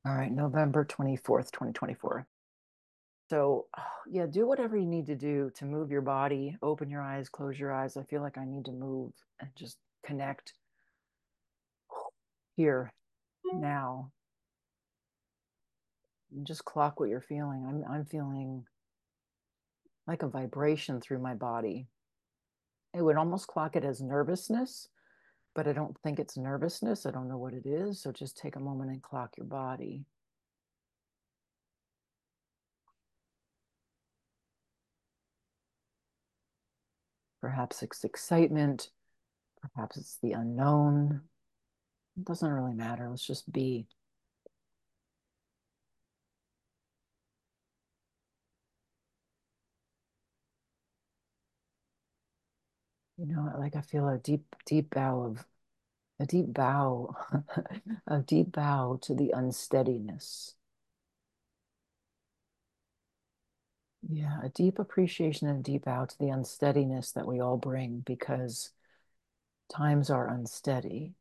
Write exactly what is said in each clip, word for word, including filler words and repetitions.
All right, November twenty-fourth, twenty twenty-four. So, yeah, do whatever you need to do to move your body, open your eyes, close your eyes. I feel like I need to move and just connect here now. And just clock what you're feeling. I'm I'm feeling like a vibration through my body. It would almost clock it as nervousness, but I don't think it's nervousness. I don't know what it is. So just take a moment and clock your body. Perhaps it's excitement, perhaps it's the unknown. It doesn't really matter. Let's just be. You know, like I feel a deep, deep bow of a deep bow, a deep bow to the unsteadiness. Yeah, a deep appreciation and a deep bow to the unsteadiness that we all bring because times are unsteady.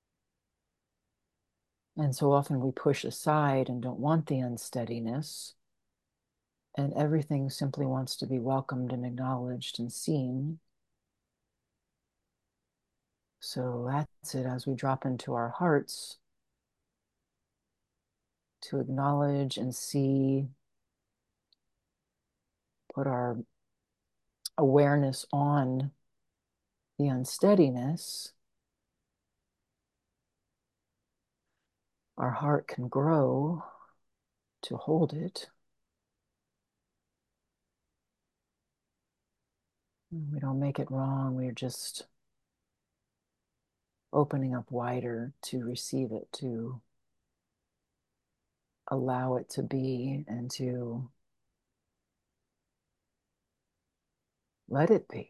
And so often we push aside and don't want the unsteadiness, and everything simply wants to be welcomed and acknowledged and seen. So that's it as we drop into our hearts to acknowledge and see, put our awareness on the unsteadiness. Our heart can grow to hold it. We don't make it wrong. We're just opening up wider to receive it, to allow it to be, and to let it be.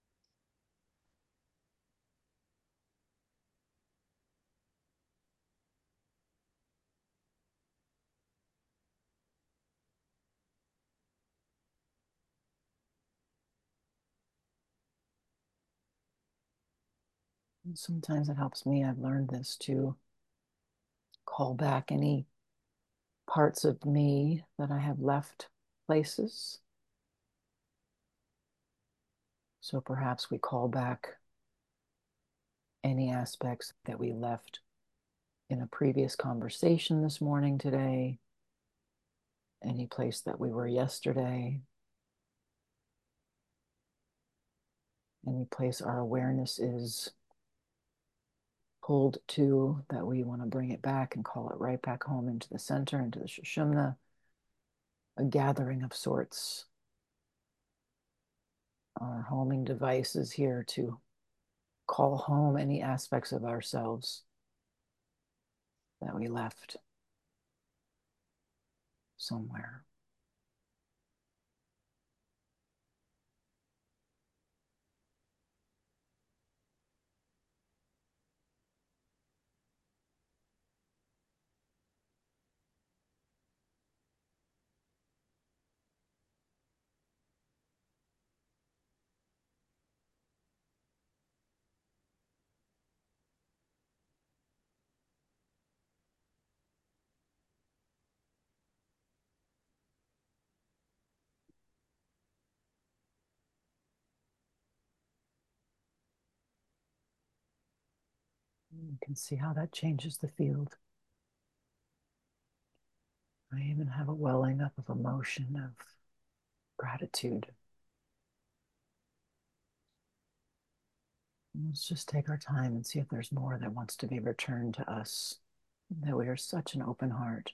And sometimes it helps me. I've learned this to call back any parts of me that I have left places. So perhaps we call back any aspects that we left in a previous conversation this morning, today, any place that we were yesterday, any place our awareness is pulled to that we want to bring it back and call it right back home into the center, into the Sushumna, a gathering of sorts. Our homing device is here to call home any aspects of ourselves that we left somewhere. You can see how that changes the field. I even have a welling up of emotion, of gratitude. Let's just take our time and see if there's more that wants to be returned to us, that we are such an open heart.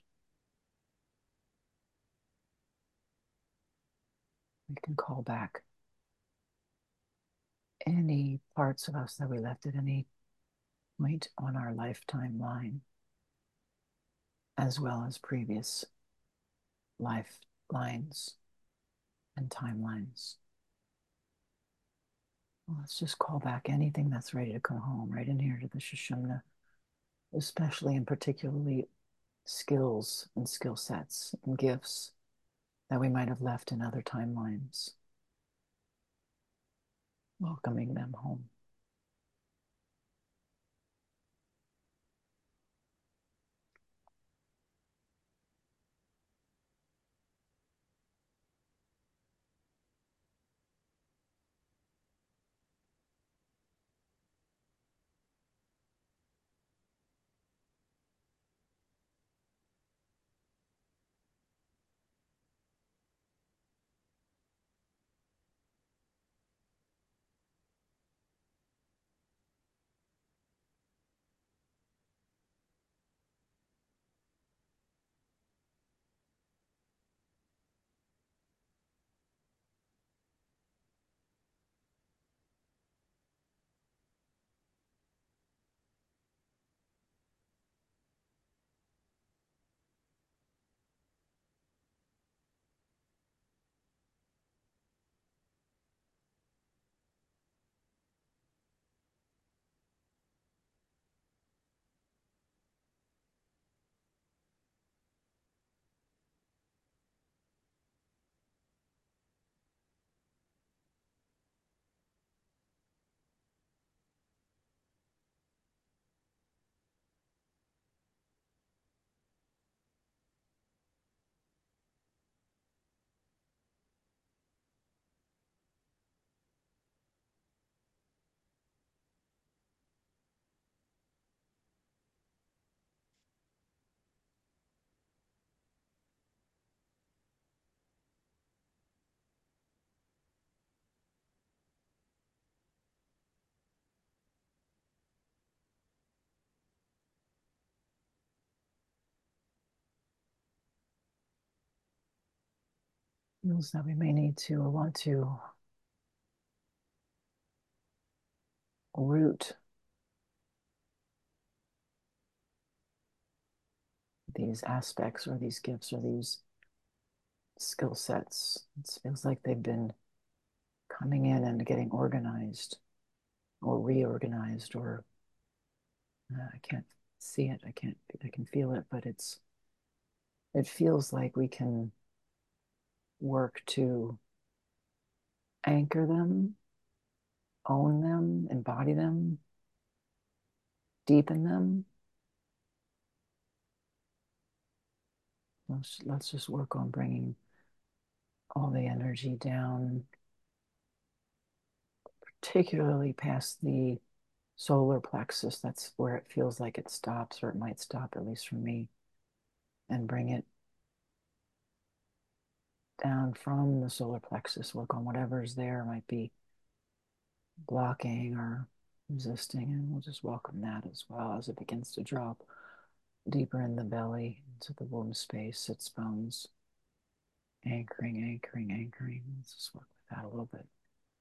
We can call back any parts of us that we left at any point on our lifetime line, as well as previous lifelines and timelines. Well, let's just call back anything that's ready to come home right in here to the Sushumna, especially and particularly skills and skill sets and gifts that we might have left in other timelines, welcoming them home. Feels that we may need to or want to root these aspects or these gifts or these skill sets. It feels like they've been coming in and getting organized or reorganized, or uh, I can't see it. I can't, I can feel it, but it's, it feels like we can work to anchor them, own them, embody them, deepen them. Let's, let's just work on bringing all the energy down, particularly past the solar plexus. That's where it feels like it stops, or it might stop, at least for me, and bring it down from the solar plexus. Work on whatever's there, might be blocking or resisting, and we'll just welcome that as well as it begins to drop deeper in the belly into the womb space, sits bones, anchoring, anchoring, anchoring. Let's just work with that a little bit.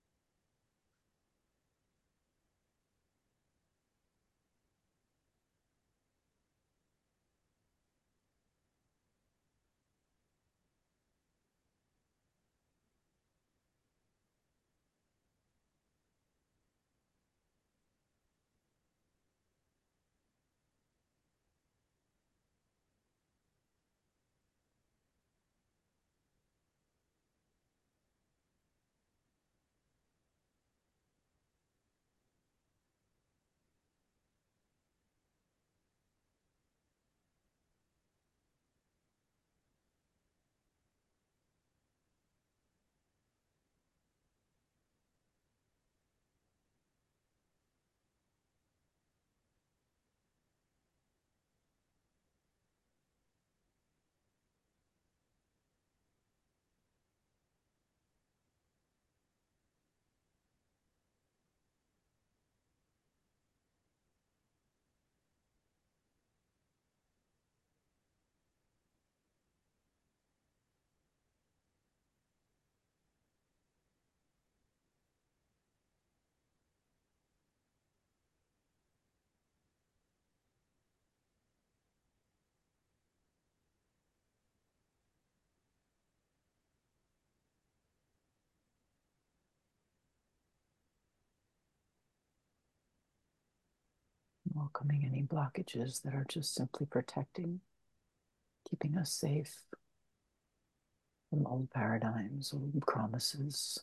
Welcoming any blockages that are just simply protecting, keeping us safe from old paradigms, old promises,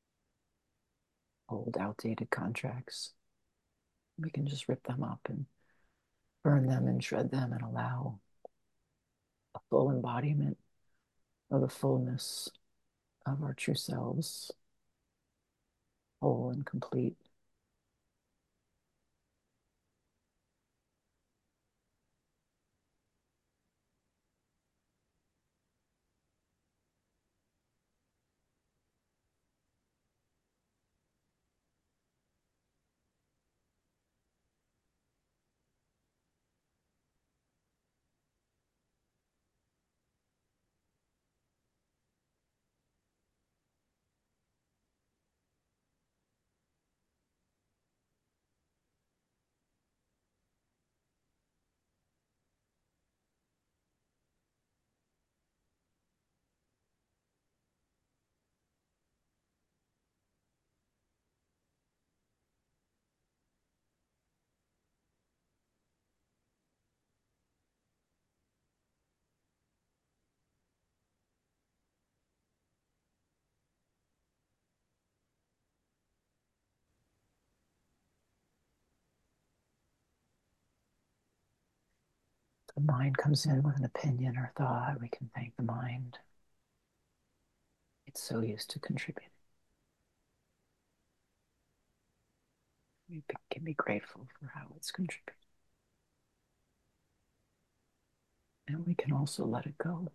old outdated contracts. We can just rip them up and burn them and shred them and allow a full embodiment of the fullness of our true selves, whole and complete. The mind comes in with an opinion or thought, we can thank the mind. It's so used to contributing. We can be grateful for how it's contributing. And we can also let it go.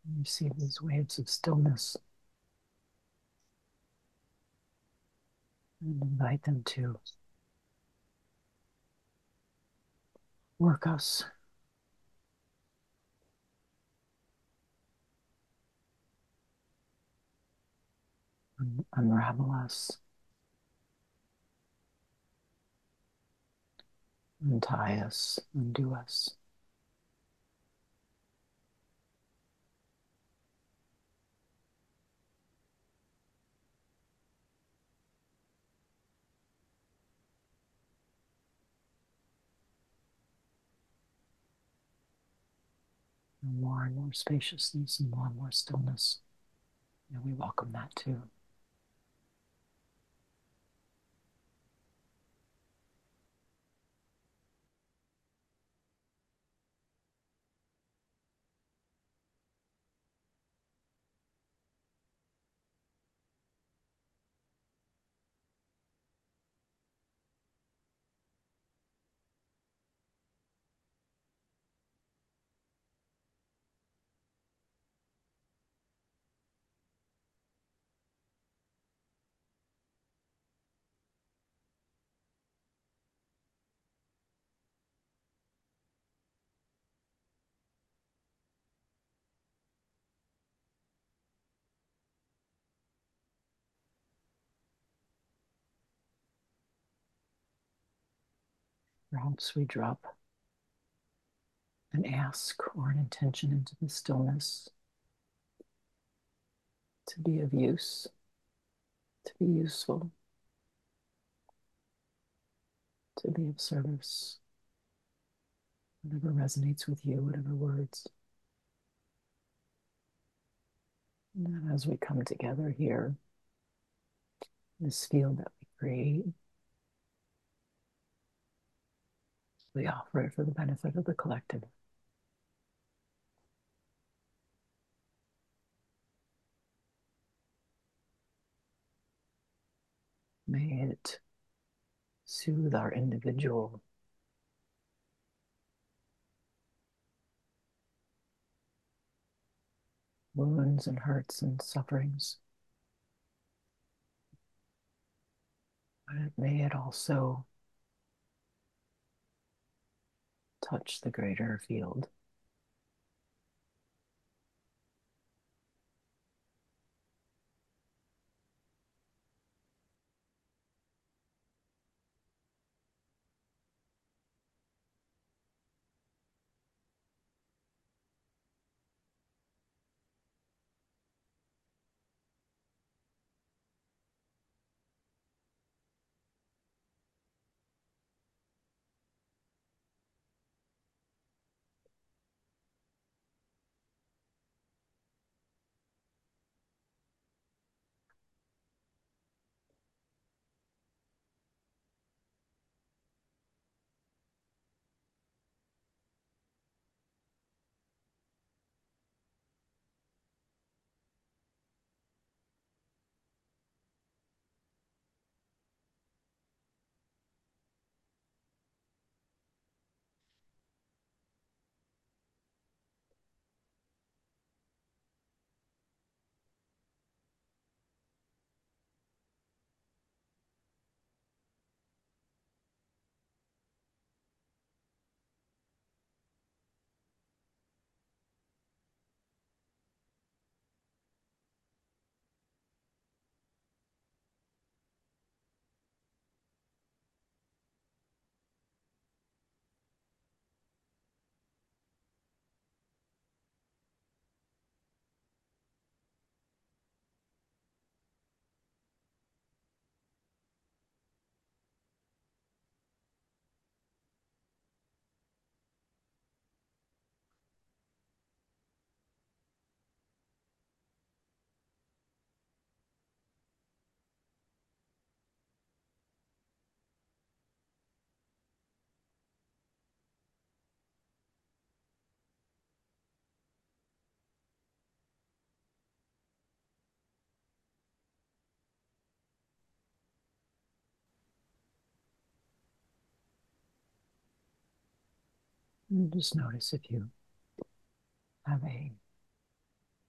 Receive these waves of stillness and invite them to work us, un- unravel us, untie us, undo us. And more and more spaciousness and more and more stillness. And we welcome that too. Perhaps we drop an ask or an intention into the stillness to be of use, to be useful, to be of service, whatever resonates with you, whatever words. And then as we come together here, this field that we create, we offer it for the benefit of the collective. May it soothe our individual wounds and hurts and sufferings. But may it also touch the greater field. And just notice if you have a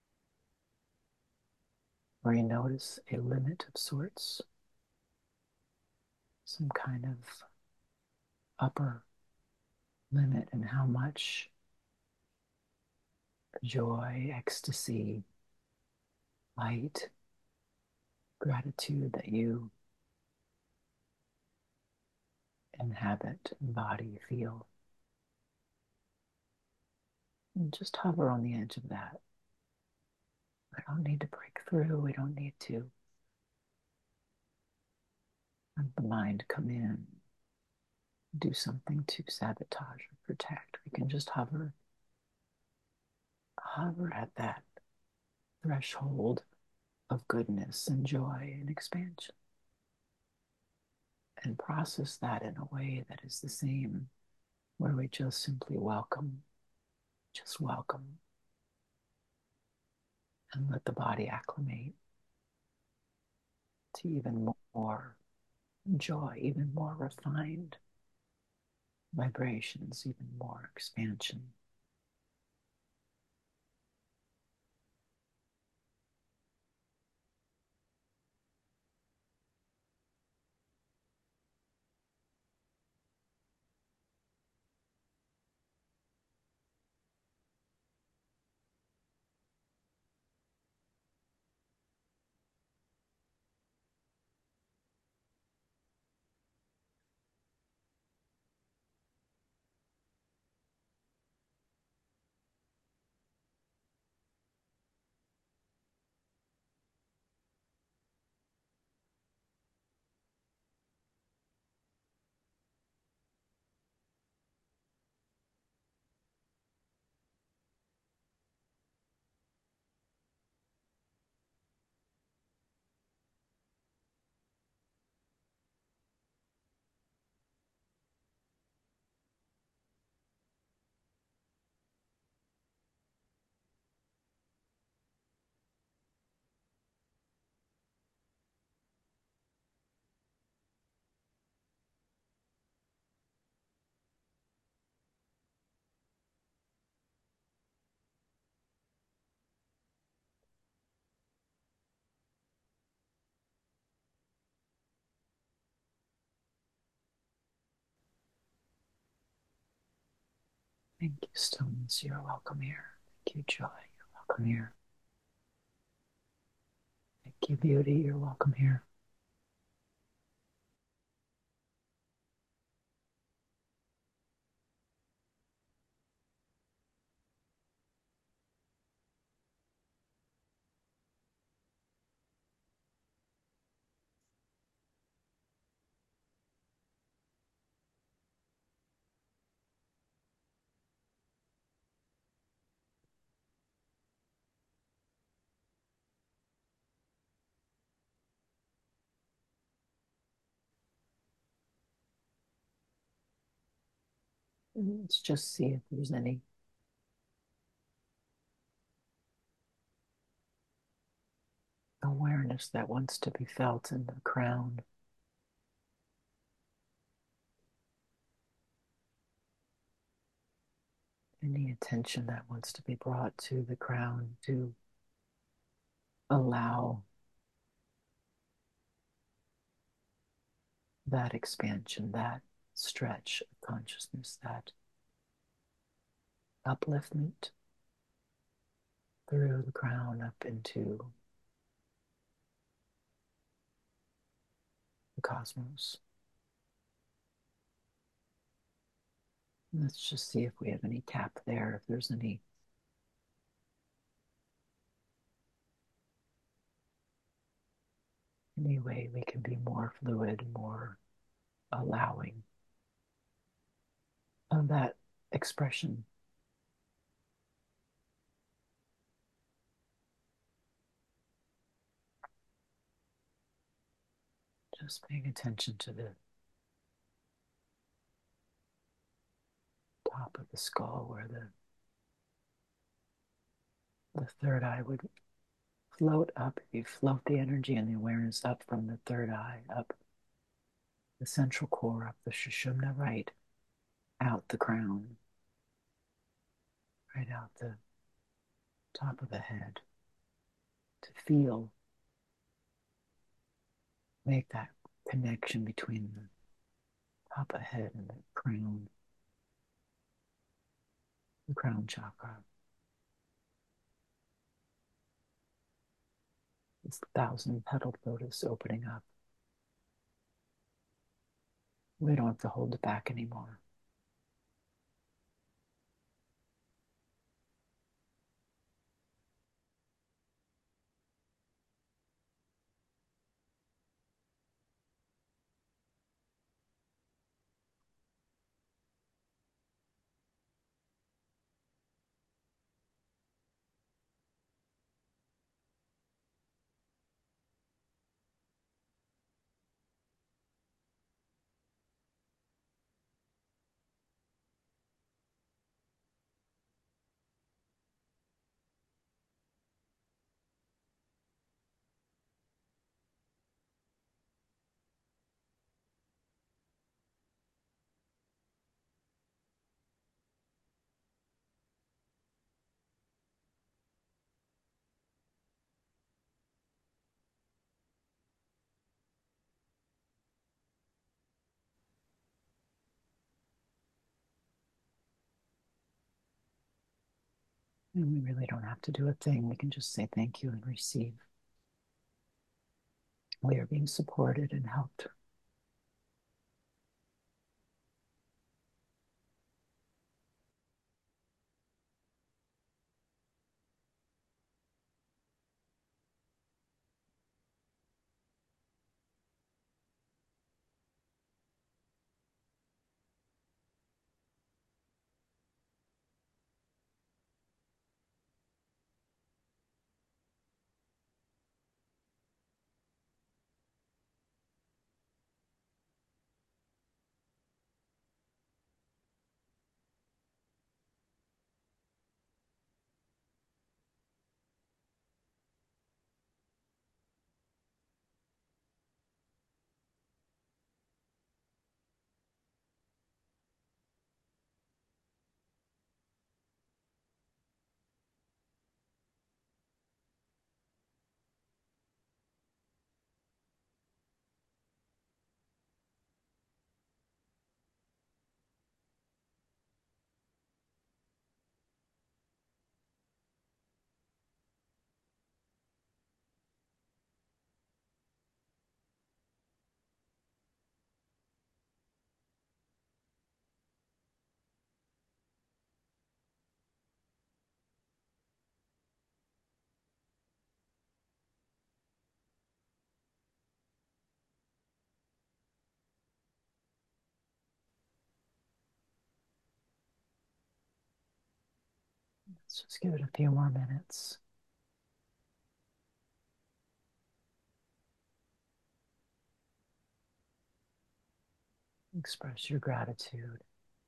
or you notice a limit of sorts, some kind of upper limit in how much joy, ecstasy, light, gratitude that you inhabit, embody, feel. And just hover on the edge of that. We don't need to break through. We don't need to have the mind come in, do something to sabotage or protect. We can just hover, hover at that threshold of goodness and joy and expansion, and process that in a way that is the same, where we just simply welcome, just welcome, and let the body acclimate to even more joy, even more refined vibrations, even more expansion. Thank you, stillness. You're welcome here. Thank you, joy. You're welcome here. Thank you, beauty. You're welcome here. And let's just see if there's any awareness that wants to be felt in the crown. Any attention that wants to be brought to the crown to allow that expansion, that stretch of consciousness, that upliftment through the crown up into the cosmos. Let's just see if we have any tap there, if there's any any way we can be more fluid, more allowing of that expression. Just paying attention to the top of the skull where the the third eye would float up. If you float the energy and the awareness up from the third eye, up the central core, up the Sushumna, right out the crown, right out the top of the head, to feel make that connection between the top of the head and the crown, the crown chakra. This thousand petaled lotus opening up. We don't have to hold it back anymore. And we really don't have to do a thing. We can just say thank you and receive. We are being supported and helped. Let's just give it a few more minutes. Express your gratitude.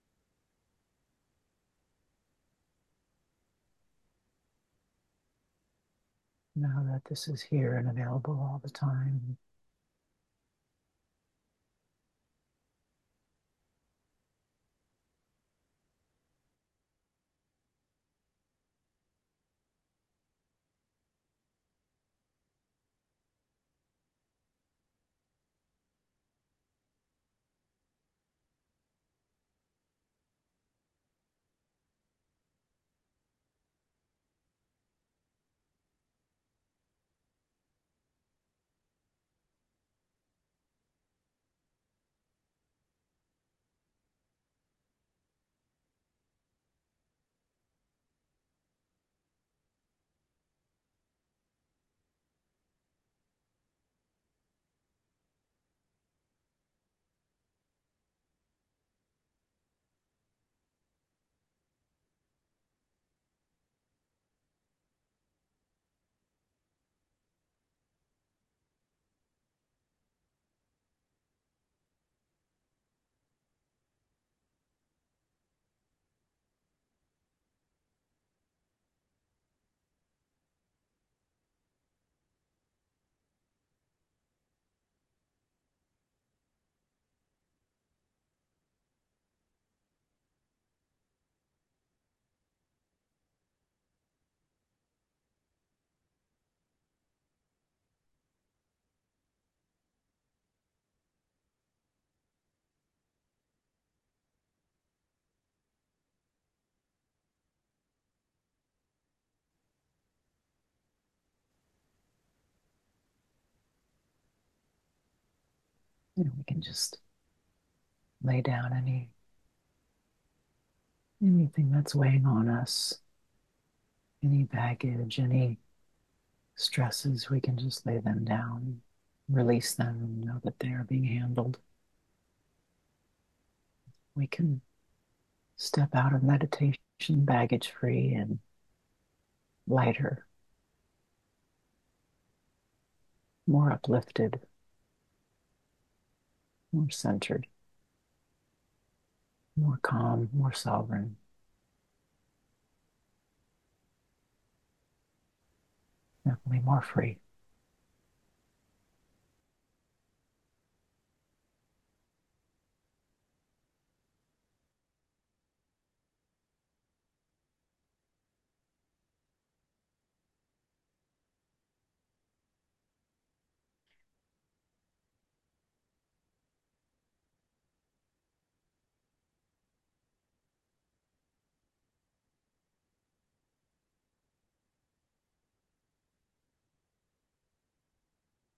Now that this is here and available all the time, You know, we can just lay down any anything that's weighing on us, any baggage, any stresses, we can just lay them down, release them, and know that they are being handled. We can step out of meditation baggage free and lighter, more uplifted, more centered, more calm, more sovereign, definitely more free.